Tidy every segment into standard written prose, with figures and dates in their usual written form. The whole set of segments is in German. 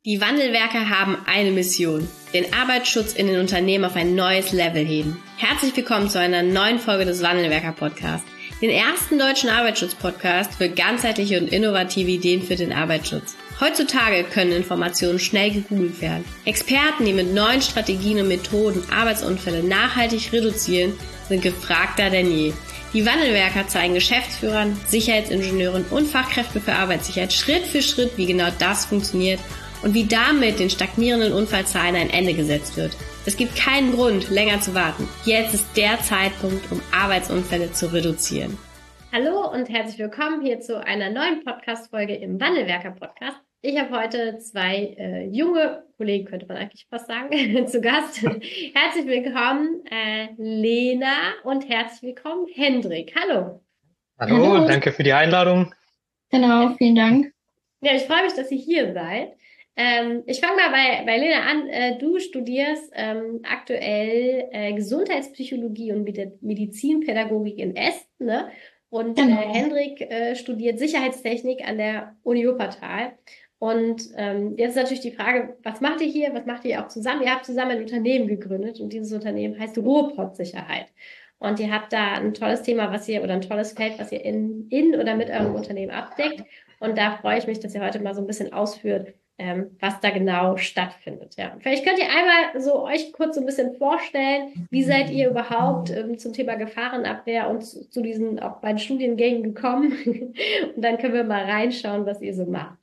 Die Wandelwerker haben eine Mission: den Arbeitsschutz in den Unternehmen auf ein neues Level heben. Herzlich willkommen zu einer neuen Folge des Wandelwerker-Podcasts, den ersten deutschen Arbeitsschutz-Podcast für ganzheitliche und innovative Ideen für den Arbeitsschutz. Heutzutage können Informationen schnell gegoogelt werden. Experten, die mit neuen Strategien und Methoden Arbeitsunfälle nachhaltig reduzieren, sind gefragter denn je. Die Wandelwerker zeigen Geschäftsführern, Sicherheitsingenieuren und Fachkräften für Arbeitssicherheit Schritt für Schritt, wie genau das funktioniert und wie damit den stagnierenden Unfallzahlen ein Ende gesetzt wird. Es gibt keinen Grund, länger zu warten. Jetzt ist der Zeitpunkt, um Arbeitsunfälle zu reduzieren. Hallo und herzlich willkommen hier zu einer neuen Podcast-Folge im Wandelwerker-Podcast. Ich habe heute zwei junge Kollegen, könnte man eigentlich fast sagen, zu Gast. Herzlich willkommen, Lena, und herzlich willkommen, Hendrik. Hallo. Hallo, danke für die Einladung. Genau, vielen Dank. Ja, ich freue mich, dass ihr hier seid. Ich fange mal bei Lena an. Du studierst aktuell Gesundheitspsychologie und Medizinpädagogik in Essen, ne? Und Genau. Hendrik studiert Sicherheitstechnik an der Uni Wuppertal. Und jetzt ist natürlich die Frage, was macht ihr hier? Was macht ihr auch zusammen? Ihr habt zusammen ein Unternehmen gegründet und dieses Unternehmen heißt Ruhrpott-Sicherheit. Und ihr habt da ein tolles Thema, oder ein tolles Feld, was ihr in oder mit eurem Unternehmen abdeckt. Und da freue ich mich, dass ihr heute mal so ein bisschen ausführt, was da genau stattfindet. Ja. Vielleicht könnt ihr einmal so euch kurz so ein bisschen vorstellen, wie seid ihr überhaupt zum Thema Gefahrenabwehr und zu diesen auch beiden Studiengängen gekommen? Und dann können wir mal reinschauen, was ihr so macht.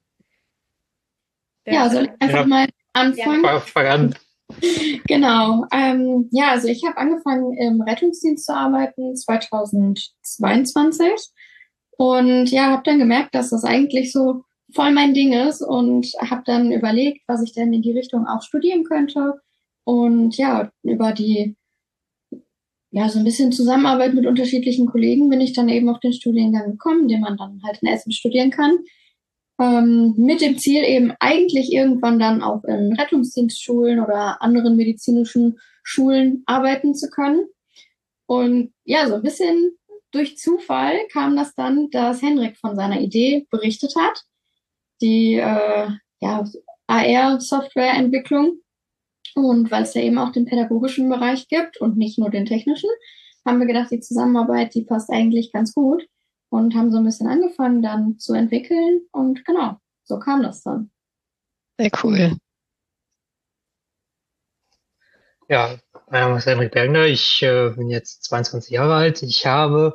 Ja, soll ich einfach mal anfangen? Ja. Fang an. Genau. Also ich habe angefangen im Rettungsdienst zu arbeiten 2022 und ja, habe dann gemerkt, dass das eigentlich so voll mein Ding ist und habe dann überlegt, was ich denn in die Richtung auch studieren könnte. Und ja, über die so ein bisschen Zusammenarbeit mit unterschiedlichen Kollegen bin ich dann eben auf den Studiengang gekommen, den man dann halt in Essen studieren kann. Mit dem Ziel eben eigentlich irgendwann dann auch in Rettungsdienstschulen oder anderen medizinischen Schulen arbeiten zu können. Und ja, so ein bisschen durch Zufall kam das dann, dass Hendrik von seiner Idee berichtet hat. Die AR-Softwareentwicklung. Und weil es ja eben auch den pädagogischen Bereich gibt und nicht nur den technischen, haben wir gedacht, die Zusammenarbeit, die passt eigentlich ganz gut und haben so ein bisschen angefangen dann zu entwickeln und genau, so kam das dann. Sehr cool. Ja, mein Name ist Hendrik Bergner, ich bin jetzt 22 Jahre alt. Ich habe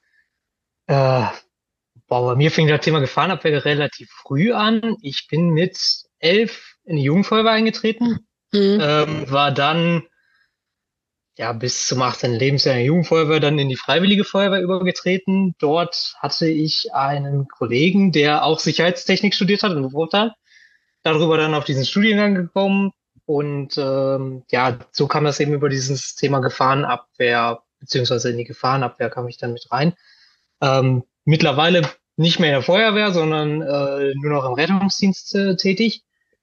bei mir fing das Thema Gefahrenabwehr relativ früh an. Ich bin mit 11 in die Jugendfeuerwehr eingetreten, war dann bis zum 18. Lebensjahr in der Jugendfeuerwehr, dann in die Freiwillige Feuerwehr übergetreten. Dort hatte ich einen Kollegen, der auch Sicherheitstechnik studiert hat in Wuppertal. Darüber dann auf diesen Studiengang gekommen und so kam das eben über dieses Thema Gefahrenabwehr, beziehungsweise in die Gefahrenabwehr kam ich dann mit rein. Mittlerweile nicht mehr in der Feuerwehr, sondern nur noch im Rettungsdienst tätig.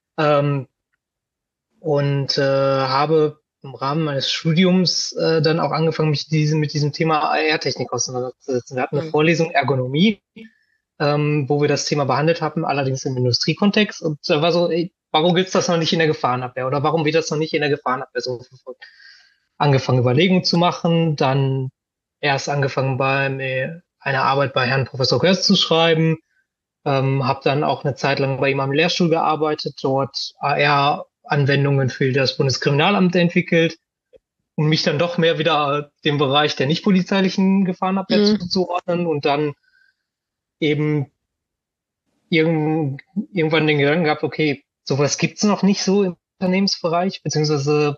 Habe im Rahmen meines Studiums dann auch angefangen, mich mit diesem Thema AR-Technik auseinanderzusetzen. Wir hatten eine Vorlesung Ergonomie, wo wir das Thema behandelt haben, allerdings im Industriekontext. Und da war so, warum gibt's das noch nicht in der Gefahrenabwehr? Oder warum wird das noch nicht in der Gefahrenabwehr so verfolgt? Angefangen, Überlegungen zu machen, dann erst angefangen eine Arbeit bei Herrn Professor Görz zu schreiben, habe dann auch eine Zeit lang bei ihm am Lehrstuhl gearbeitet, dort AR-Anwendungen für das Bundeskriminalamt entwickelt und mich dann doch mehr wieder dem Bereich der nicht polizeilichen Gefahrenabwehr zuzuordnen und dann eben irgendwann den Gedanken gehabt, okay, sowas gibt's noch nicht so im Unternehmensbereich, beziehungsweise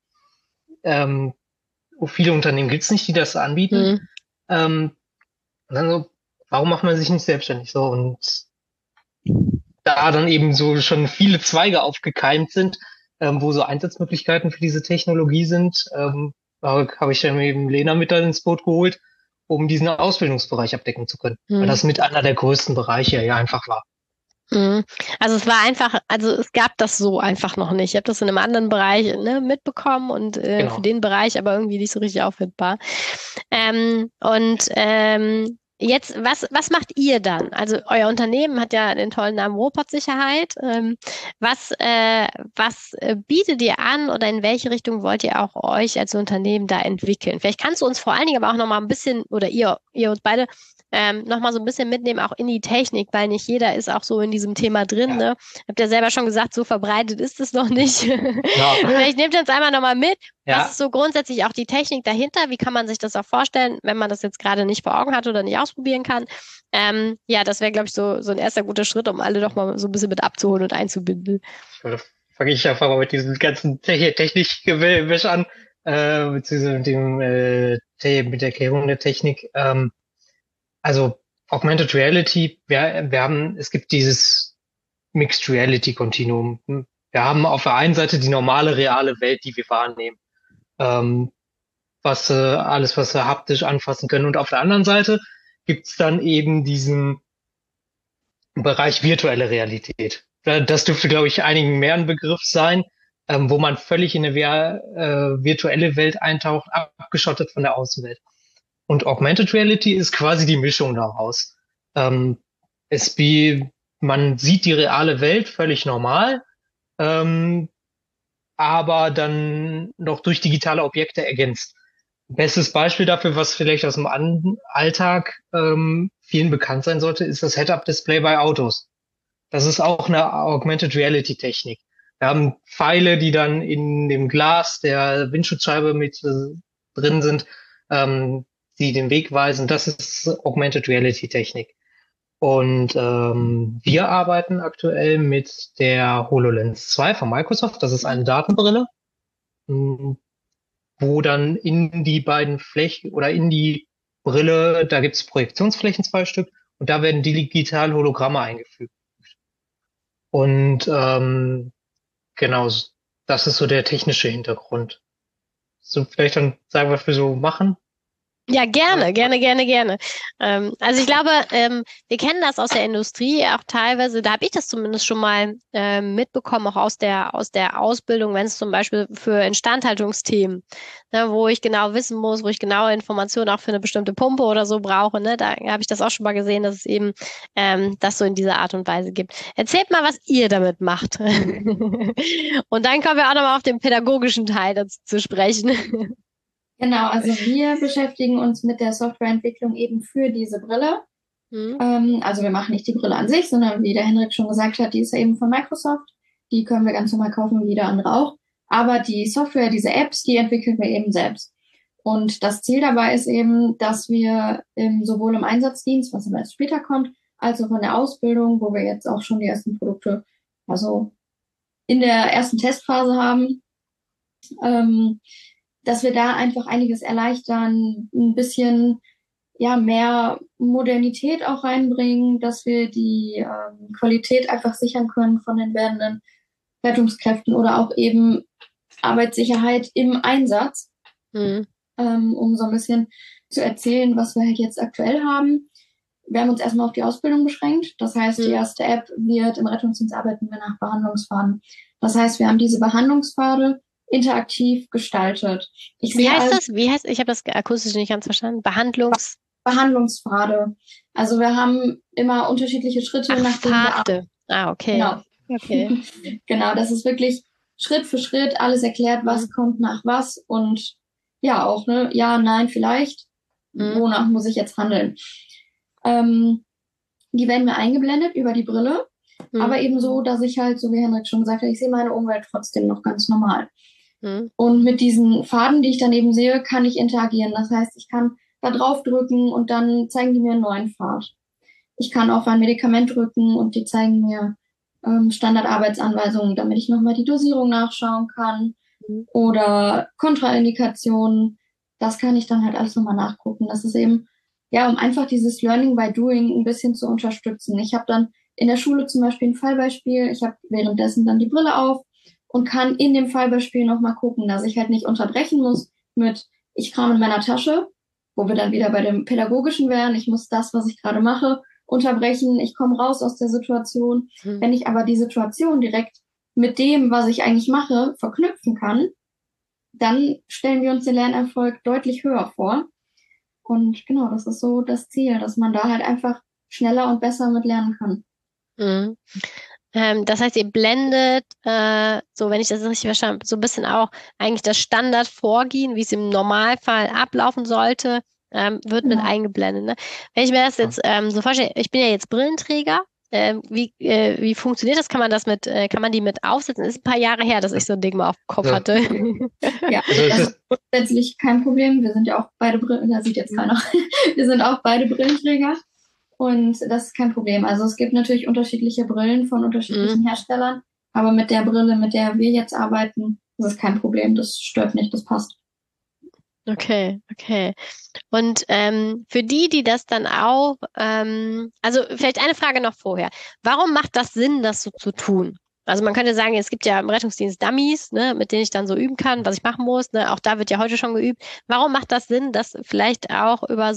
viele Unternehmen gibt's nicht, die das anbieten. Und dann so, warum macht man sich nicht selbstständig so? Und da dann eben so schon viele Zweige aufgekeimt sind, wo so Einsatzmöglichkeiten für diese Technologie sind, habe ich dann eben Lena mit dann ins Boot geholt, um diesen Ausbildungsbereich abdecken zu können. Weil das mit einer der größten Bereiche ja einfach war. Also es gab das so einfach noch nicht. Ich habe das in einem anderen Bereich mitbekommen und für den Bereich aber irgendwie nicht so richtig auffindbar. Jetzt, was macht ihr dann? Also euer Unternehmen hat ja den tollen Namen Robot-Sicherheit. Was bietet ihr an oder in welche Richtung wollt ihr auch euch als Unternehmen da entwickeln? Vielleicht kannst du uns vor allen Dingen aber auch nochmal ein bisschen, oder ihr uns beide, nochmal so ein bisschen mitnehmen, auch in die Technik, weil nicht jeder ist auch so in diesem Thema drin. Ne? Habt ihr selber schon gesagt, so verbreitet ist es noch nicht. Ja. Vielleicht nehmt ihr uns einmal nochmal mit. Ja. Was ist so grundsätzlich auch die Technik dahinter? Wie kann man sich das auch vorstellen, wenn man das jetzt gerade nicht vor Augen hat oder nicht ausprobieren kann? Ja, das wäre, glaube ich, so ein erster guter Schritt, um alle doch mal so ein bisschen mit abzuholen und einzubinden. Fange ich einfach mal mit diesem ganzen Technikgewäsch an, beziehungsweise mit der Erklärung der Technik. Also Augmented Reality, es gibt dieses Mixed Reality Continuum. Wir haben auf der einen Seite die normale, reale Welt, die wir wahrnehmen. Alles, was wir haptisch anfassen können. Und auf der anderen Seite gibt's dann eben diesen Bereich virtuelle Realität. Das dürfte, glaube ich, einigen mehr ein Begriff sein, wo man völlig in eine virtuelle Welt eintaucht, abgeschottet von der Außenwelt. Und Augmented Reality ist quasi die Mischung daraus. Man sieht die reale Welt völlig normal, aber dann noch durch digitale Objekte ergänzt. Bestes Beispiel dafür, was vielleicht aus dem Alltag vielen bekannt sein sollte, ist das Head-Up-Display bei Autos. Das ist auch eine Augmented Reality-Technik. Wir haben Pfeile, die dann in dem Glas der Windschutzscheibe mit drin sind, die den Weg weisen. Das ist Augmented Reality-Technik. Und wir arbeiten aktuell mit der HoloLens 2 von Microsoft. Das ist eine Datenbrille, wo dann in die beiden Flächen oder in die Brille, da gibt es Projektionsflächen, 2 Stück, und da werden digital Hologramme eingefügt. Und genau, das ist so der technische Hintergrund. So, vielleicht dann sagen, was wir so machen. Ja, gerne. Also ich glaube, wir kennen das aus der Industrie auch teilweise, da habe ich das zumindest schon mal mitbekommen, auch aus der Ausbildung, wenn es zum Beispiel für Instandhaltungsthemen, ne, wo ich genau wissen muss, wo ich genaue Informationen auch für eine bestimmte Pumpe oder so brauche, ne, da habe ich das auch schon mal gesehen, dass es eben das so in dieser Art und Weise gibt. Erzählt mal, was ihr damit macht. Und dann kommen wir auch nochmal auf den pädagogischen Teil dazu zu sprechen. Genau, also wir beschäftigen uns mit der Softwareentwicklung eben für diese Brille. Also wir machen nicht die Brille an sich, sondern wie der Henrik schon gesagt hat, die ist ja eben von Microsoft. Die können wir ganz normal kaufen wie jeder andere auch. Aber die Software, diese Apps, die entwickeln wir eben selbst. Und das Ziel dabei ist eben, dass wir sowohl im Einsatzdienst, was aber erst später kommt, als auch in der Ausbildung, wo wir jetzt auch schon die ersten Produkte, also in der ersten Testphase haben, dass wir da einfach einiges erleichtern, ein bisschen mehr Modernität auch reinbringen, dass wir die Qualität einfach sichern können von den werdenden Rettungskräften oder auch eben Arbeitssicherheit im Einsatz, um so ein bisschen zu erzählen, was wir halt jetzt aktuell haben. Wir haben uns erstmal auf die Ausbildung beschränkt. Das heißt, die erste App wird im Rettungsdienst arbeiten wir nach Behandlungspfaden. Das heißt, wir haben diese Behandlungspfade interaktiv gestaltet. Wie heißt das? Ich habe das akustisch nicht ganz verstanden. Behandlungspfade. Also wir haben immer unterschiedliche Schritte nach Pfade. Okay. Genau. Okay. Genau, das ist wirklich Schritt für Schritt alles erklärt, was kommt nach was und ja auch, ne, ja, nein, vielleicht. Wonach muss ich jetzt handeln? Die werden mir eingeblendet über die Brille, aber eben so, dass ich halt, so wie Henrik schon gesagt hat, ich sehe meine Umwelt trotzdem noch ganz normal. Und mit diesen Pfaden, die ich dann eben sehe, kann ich interagieren. Das heißt, ich kann da drauf drücken und dann zeigen die mir einen neuen Pfad. Ich kann auf ein Medikament drücken und die zeigen mir Standardarbeitsanweisungen, damit ich nochmal die Dosierung nachschauen kann oder Kontraindikationen. Das kann ich dann halt alles nochmal nachgucken. Das ist eben, ja, um einfach dieses Learning by Doing ein bisschen zu unterstützen. Ich habe dann in der Schule zum Beispiel ein Fallbeispiel. Ich habe währenddessen dann die Brille auf und kann in dem Fallbeispiel nochmal gucken, dass ich halt nicht unterbrechen muss mit, ich kram in meiner Tasche, wo wir dann wieder bei dem Pädagogischen wären. Ich muss das, was ich gerade mache, unterbrechen. Ich komme raus aus der Situation. Wenn ich aber die Situation direkt mit dem, was ich eigentlich mache, verknüpfen kann, dann stellen wir uns den Lernerfolg deutlich höher vor. Und genau, das ist so das Ziel, dass man da halt einfach schneller und besser mit lernen kann. Mhm. Das heißt, ihr blendet, so wenn ich das richtig verstanden habe, so ein bisschen auch eigentlich das Standardvorgehen, wie es im Normalfall ablaufen sollte, wird mit Genau. eingeblendet. Ne? Wenn ich mir das jetzt so vorstelle, ich bin ja jetzt Brillenträger. Wie funktioniert das? Kann man die mit aufsetzen? Ist ein paar Jahre her, dass ich so ein Ding mal auf dem Kopf Also, hatte. Ja, also es das ist ist, grundsätzlich kein Problem. Wir sind ja auch beide da sieht jetzt keiner. Wir sind auch beide Brillenträger und das ist kein Problem. Also es gibt natürlich unterschiedliche Brillen von unterschiedlichen Herstellern, aber mit der Brille, mit der wir jetzt arbeiten, das ist kein Problem. Das stört nicht, das passt. Okay. Und für die das dann auch, also vielleicht eine Frage noch vorher. Warum macht das Sinn, das so zu tun? Also man könnte sagen, es gibt ja im Rettungsdienst Dummies, ne, mit denen ich dann so üben kann, was ich machen muss. Ne? Auch da wird ja heute schon geübt. Warum macht das Sinn, das vielleicht auch über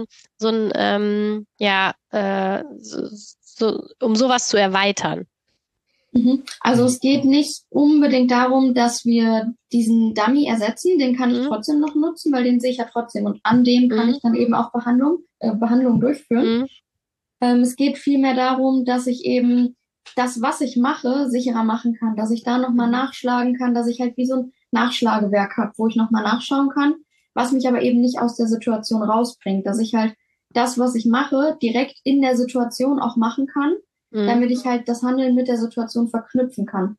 um sowas zu erweitern? Also es geht nicht unbedingt darum, dass wir diesen Dummy ersetzen, den kann ich trotzdem noch nutzen, weil den sehe ich ja trotzdem und an dem kann ich dann eben auch Behandlungen durchführen. Es geht vielmehr darum, dass ich eben das, was ich mache, sicherer machen kann, dass ich da nochmal nachschlagen kann, dass ich halt wie so ein Nachschlagewerk habe, wo ich nochmal nachschauen kann, was mich aber eben nicht aus der Situation rausbringt, dass ich halt das, was ich mache, direkt in der Situation auch machen kann, damit ich halt das Handeln mit der Situation verknüpfen kann.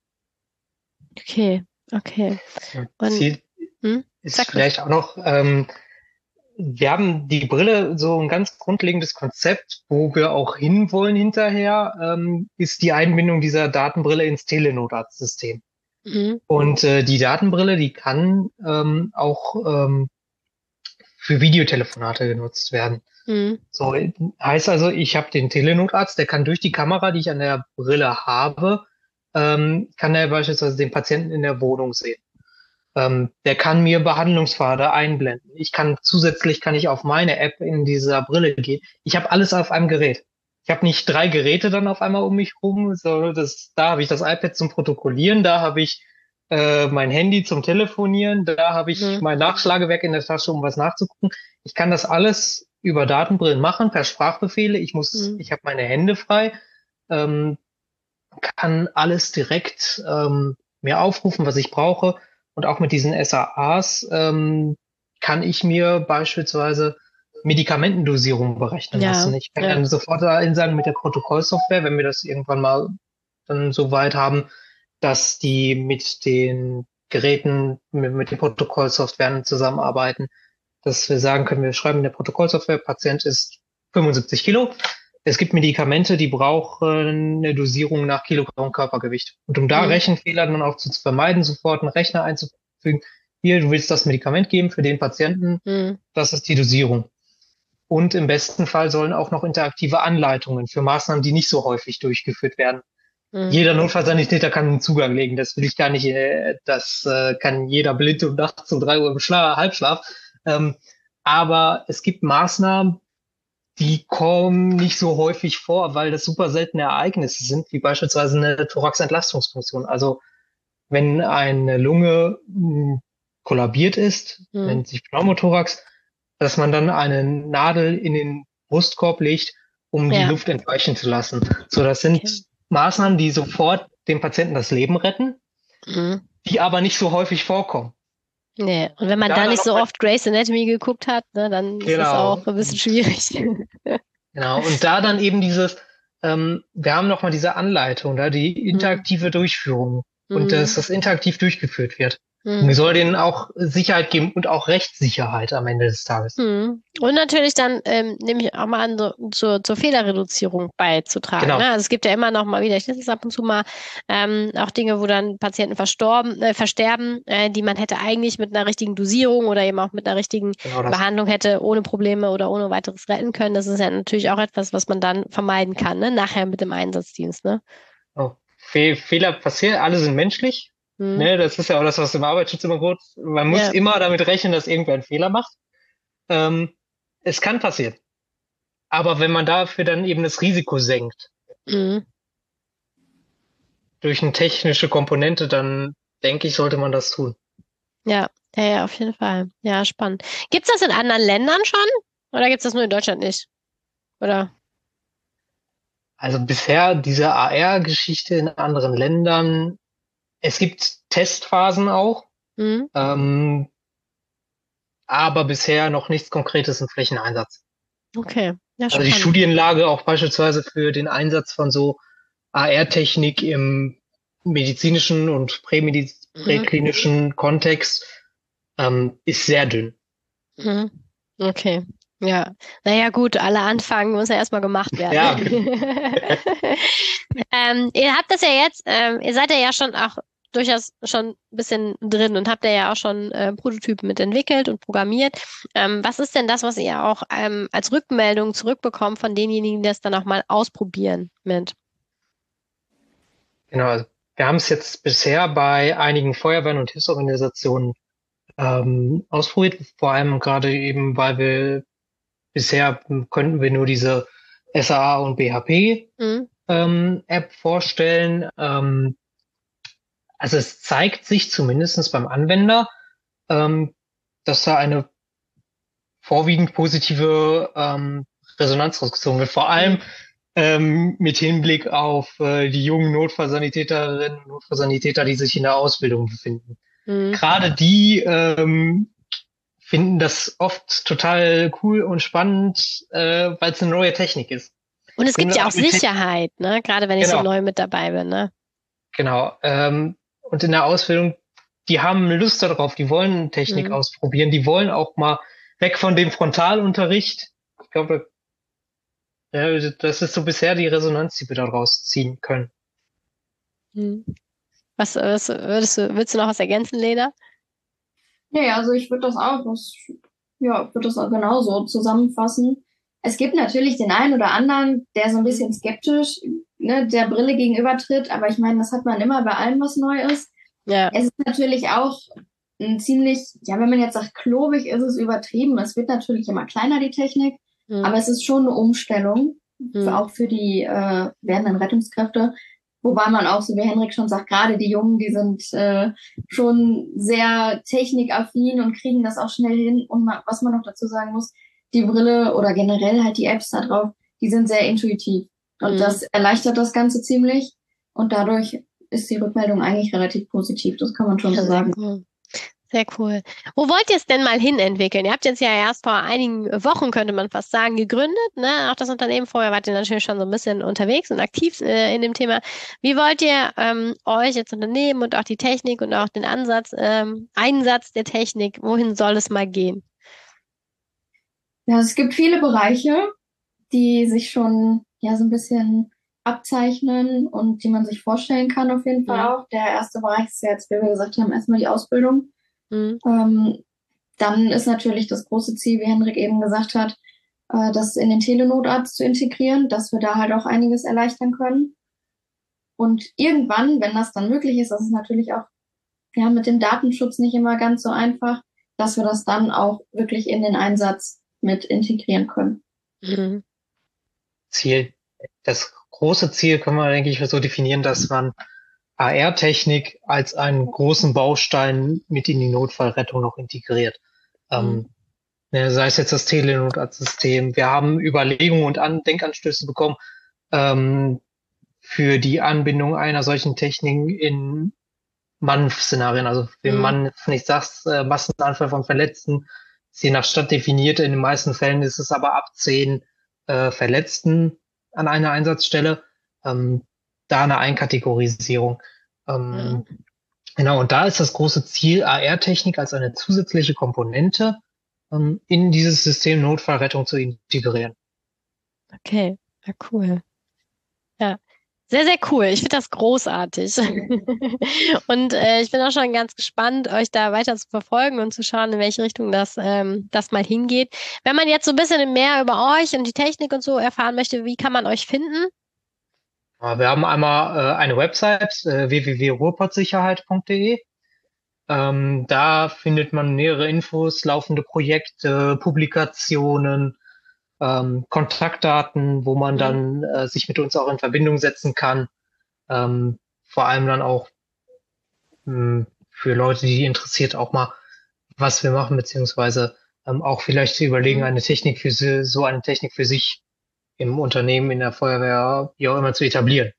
Okay. Und, Ziel ist vielleicht auch noch, wir haben die Brille so ein ganz grundlegendes Konzept, wo wir auch hinwollen hinterher, ist die Einbindung dieser Datenbrille ins Telenotarztsystem. Und die Datenbrille, die kann auch für Videotelefonate genutzt werden. So heißt also, ich habe den Telenotarzt, der kann durch die Kamera, die ich an der Brille habe, kann er beispielsweise den Patienten in der Wohnung sehen. Der kann mir Behandlungspfade einblenden. Zusätzlich kann ich auf meine App in dieser Brille gehen. Ich habe alles auf einem Gerät. Ich habe nicht 3 Geräte dann auf einmal um mich rum, sondern da habe ich das iPad zum Protokollieren, da habe ich mein Handy zum Telefonieren, da habe ich mein Nachschlagewerk in der Tasche, um was nachzugucken. Ich kann das alles über Datenbrillen machen, per Sprachbefehle. Ich habe meine Hände frei, kann alles direkt mir aufrufen, was ich brauche. Und auch mit diesen SAAs kann ich mir beispielsweise Medikamentendosierung berechnen lassen. Ich kann dann sofort sagen, mit der Protokollsoftware, wenn wir das irgendwann mal dann so weit haben, dass die mit den Geräten, mit den Protokollsoftwaren zusammenarbeiten, dass wir sagen können, wir schreiben in der Protokollsoftware, Patient ist 75 Kilo. Es gibt Medikamente, die brauchen eine Dosierung nach Kilogramm Körpergewicht. Und um da Rechenfehler dann auch zu vermeiden, sofort einen Rechner einzufügen, hier, du willst das Medikament geben für den Patienten, das ist die Dosierung. Und im besten Fall sollen auch noch interaktive Anleitungen für Maßnahmen, die nicht so häufig durchgeführt werden. Jeder Notfallsanitäter kann einen Zugang legen, das will ich gar nicht, das kann jeder blind um nachts um 3 Uhr im Halbschlaf. Aber es gibt Maßnahmen, die kommen nicht so häufig vor, weil das super seltene Ereignisse sind, wie beispielsweise eine Thoraxentlastungsfunktion. Also wenn eine Lunge kollabiert ist, nennt sich Pneumothorax, dass man dann eine Nadel in den Brustkorb legt, um die Luft entweichen zu lassen. So, das sind Maßnahmen, die sofort dem Patienten das Leben retten, die aber nicht so häufig vorkommen. Nee, und wenn man da nicht so oft Grey's Anatomy geguckt hat, ne, dann ist das auch ein bisschen schwierig. Genau, und da dann eben wir haben nochmal diese Anleitung, die interaktive Durchführung und dass das interaktiv durchgeführt wird. Und soll denen auch Sicherheit geben und auch Rechtssicherheit am Ende des Tages. Und natürlich dann, nehme ich auch mal an, zur Fehlerreduzierung beizutragen. Genau. Ne? Also es gibt ja immer noch mal wieder, ich lese es ab und zu mal, auch Dinge, wo dann Patienten versterben, die man hätte eigentlich mit einer richtigen Dosierung oder eben auch mit einer richtigen Behandlung hätte ohne Probleme oder ohne weiteres retten können. Das ist ja natürlich auch etwas, was man dann vermeiden kann, ne? Nachher mit dem Einsatzdienst. Ne? Oh. Fehler passieren, alle sind menschlich. Ne, das ist ja auch das, was im Arbeitsschutz immer gut. Man muss immer damit rechnen, dass irgendwer einen Fehler macht. Es kann passieren. Aber wenn man dafür dann eben das Risiko senkt, durch eine technische Komponente, dann denke ich, sollte man das tun. Ja, auf jeden Fall. Ja, spannend. Gibt's das in anderen Ländern schon? Oder gibt es das nur in Deutschland nicht? Oder? Also bisher diese AR-Geschichte in anderen Ländern. Es gibt Testphasen auch, Hm? aber bisher noch nichts Konkretes im Flächeneinsatz. Okay, ja, Also die spannend. Studienlage auch beispielsweise für den Einsatz von so AR-Technik im medizinischen und präklinischen Kontext ist sehr dünn. Mhm. Okay, ja. Naja, gut, alle anfangen, muss ja erstmal gemacht werden. Ja, Ihr habt das ja jetzt, ihr seid ja schon auch durchaus schon ein bisschen drin und habt ja auch schon Prototypen mitentwickelt und programmiert. Was ist denn das, was ihr auch als Rückmeldung zurückbekommt von denjenigen, die das dann auch mal ausprobieren mit? genau. Also wir haben es jetzt bisher bei einigen Feuerwehren und Hilfsorganisationen ausprobiert, vor allem gerade eben, weil wir bisher könnten wir nur diese SAA und BHP Mhm. App vorstellen. Also es zeigt sich zumindest beim Anwender, dass da eine vorwiegend positive Resonanz rausgezogen wird. Vor allem mit Hinblick auf die jungen Notfallsanitäterinnen und Notfallsanitäter, die sich in der Ausbildung befinden. Mhm. Gerade die finden das oft total cool und spannend, weil es eine neue Technik ist. Und es gibt ja auch Mit Sicherheit, ne? Gerade wenn ich so Genau, neu mit dabei bin, ne? genau. Und in der Ausbildung, die haben Lust darauf, die wollen Technik Mhm. ausprobieren, die wollen auch mal weg von dem Frontalunterricht. Ich glaube, das ist so bisher die Resonanz, die wir daraus ziehen können. Mhm. Was willst du noch was ergänzen, Lena? Nee, also ich würde würde das auch genauso zusammenfassen. Es gibt natürlich den einen oder anderen, der so ein bisschen skeptisch, ne, der Brille gegenübertritt, aber ich meine, das hat man immer bei allem, was neu ist. Ja. Es ist natürlich auch ein ziemlich, ja, wenn man jetzt sagt, klobig, ist es übertrieben. Es wird natürlich immer kleiner, die Technik, Mhm. aber es ist schon eine Umstellung, Mhm. auch für die werdenden Rettungskräfte. Wobei man auch, so wie Henrik schon sagt, gerade die Jungen, die sind schon sehr technikaffin und kriegen das auch schnell hin. Und was man noch dazu sagen muss, die Brille oder generell halt die Apps da drauf, die sind sehr intuitiv. Und Mhm. das erleichtert das Ganze ziemlich. Und dadurch ist die Rückmeldung eigentlich relativ positiv. Das kann man schon so sagen. Cool. Sehr cool. Wo wollt ihr es denn mal hin entwickeln? Ihr habt jetzt ja erst vor einigen Wochen, könnte man fast sagen, gegründet, ne? Auch das Unternehmen. Vorher wart ihr natürlich schon so ein bisschen unterwegs und aktiv in dem Thema. Wie wollt ihr euch als Unternehmen und auch die Technik und auch den Einsatz der Technik, wohin soll es mal gehen? Ja, es gibt viele Bereiche, die sich schon ja so ein bisschen abzeichnen und die man sich vorstellen kann auf jeden Fall auch. Der erste Bereich ist jetzt, wie wir gesagt haben, erstmal die Ausbildung. Mhm. Dann ist natürlich das große Ziel, wie Henrik eben gesagt hat, das in den Telenotarzt zu integrieren, dass wir da halt auch einiges erleichtern können. Und irgendwann, wenn das dann möglich ist, das ist natürlich auch ja mit dem Datenschutz nicht immer ganz so einfach, dass wir das dann auch wirklich in den Einsatz mit integrieren können. Mhm. Das große Ziel können wir, denke ich, so definieren, dass man AR-Technik als einen großen Baustein mit in die Notfallrettung noch integriert. Sei es jetzt das Telenotarztsystem. Wir haben Überlegungen und Denkanstöße bekommen für die Anbindung einer solchen Technik in MANF-Szenarien. Also wenn man nicht sagt, Massenanfall von Verletzten ist je nach Stadt definiert. In den meisten Fällen ist es aber ab 10 Verletzten an einer Einsatzstelle. Da eine Einkategorisierung. Genau, und da ist das große Ziel, AR-Technik als eine zusätzliche Komponente in dieses System Notfallrettung zu integrieren. Okay, ja, cool. Ja, sehr, sehr cool. Ich finde das großartig. Und ich bin auch schon ganz gespannt, euch da weiter zu verfolgen und zu schauen, in welche Richtung das mal hingeht. Wenn man jetzt so ein bisschen mehr über euch und die Technik und so erfahren möchte, wie kann man euch finden? Wir haben einmal eine Website, www.ruhrpotsicherheit.de. Da findet man mehrere Infos, laufende Projekte, Publikationen, Kontaktdaten, wo man dann sich mit uns auch in Verbindung setzen kann. Vor allem dann auch für Leute, die interessiert auch mal, was wir machen, beziehungsweise auch vielleicht zu überlegen, eine Technik für sich im Unternehmen, in der Feuerwehr, wie auch immer, zu etablieren.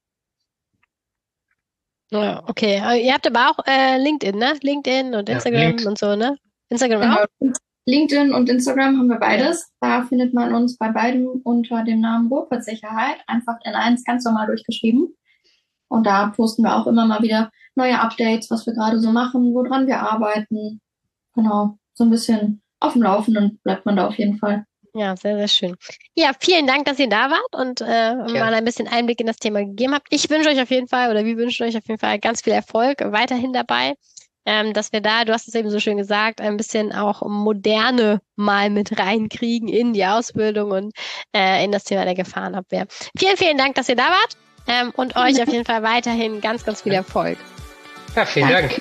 Ja, okay. Aber ihr habt aber auch LinkedIn, ne? LinkedIn und Instagram und so, ne? Instagram auch? Genau. LinkedIn und Instagram haben wir beides. Da findet man uns bei beiden unter dem Namen Ruhrpott-Sicherheit, einfach in eins ganz normal durchgeschrieben. Und da posten wir auch immer mal wieder neue Updates, was wir gerade so machen, woran wir arbeiten. Genau, so ein bisschen auf dem Laufenden bleibt man da auf jeden Fall. Ja, sehr, sehr schön. Ja, vielen Dank, dass ihr da wart und mal ein bisschen Einblick in das Thema gegeben habt. Ich wünsche euch auf jeden Fall, oder wir wünschen euch auf jeden Fall ganz viel Erfolg weiterhin dabei, dass wir da, du hast es eben so schön gesagt, ein bisschen auch Moderne mal mit reinkriegen in die Ausbildung und in das Thema der Gefahrenabwehr. Vielen, vielen Dank, dass ihr da wart und euch auf jeden Fall weiterhin ganz, ganz viel Erfolg. Ja, vielen Dank.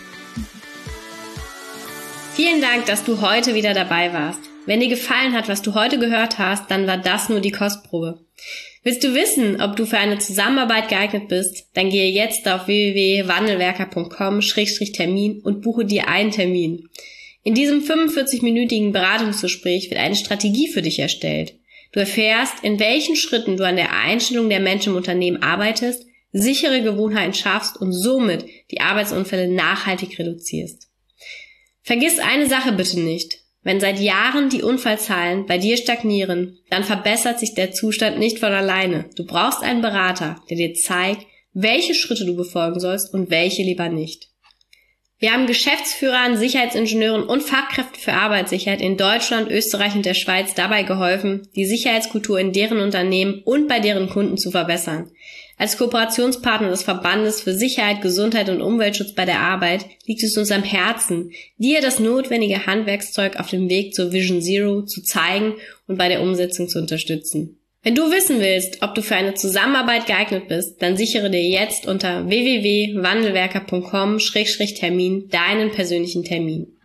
Vielen Dank, dass du heute wieder dabei warst. Wenn dir gefallen hat, was du heute gehört hast, dann war das nur die Kostprobe. Willst du wissen, ob du für eine Zusammenarbeit geeignet bist? Dann gehe jetzt auf www.wandelwerker.com/Termin und buche dir einen Termin. In diesem 45-minütigen Beratungsgespräch wird eine Strategie für dich erstellt. Du erfährst, in welchen Schritten du an der Einstellung der Menschen im Unternehmen arbeitest, sichere Gewohnheiten schaffst und somit die Arbeitsunfälle nachhaltig reduzierst. Vergiss eine Sache bitte nicht. Wenn seit Jahren die Unfallzahlen bei dir stagnieren, dann verbessert sich der Zustand nicht von alleine. Du brauchst einen Berater, der dir zeigt, welche Schritte du befolgen sollst und welche lieber nicht. Wir haben Geschäftsführern, Sicherheitsingenieuren und Fachkräften für Arbeitssicherheit in Deutschland, Österreich und der Schweiz dabei geholfen, die Sicherheitskultur in deren Unternehmen und bei deren Kunden zu verbessern. Als Kooperationspartner des Verbandes für Sicherheit, Gesundheit und Umweltschutz bei der Arbeit liegt es uns am Herzen, dir das notwendige Handwerkszeug auf dem Weg zur Vision Zero zu zeigen und bei der Umsetzung zu unterstützen. Wenn du wissen willst, ob du für eine Zusammenarbeit geeignet bist, dann sichere dir jetzt unter www.wandelwerker.com/Termin deinen persönlichen Termin.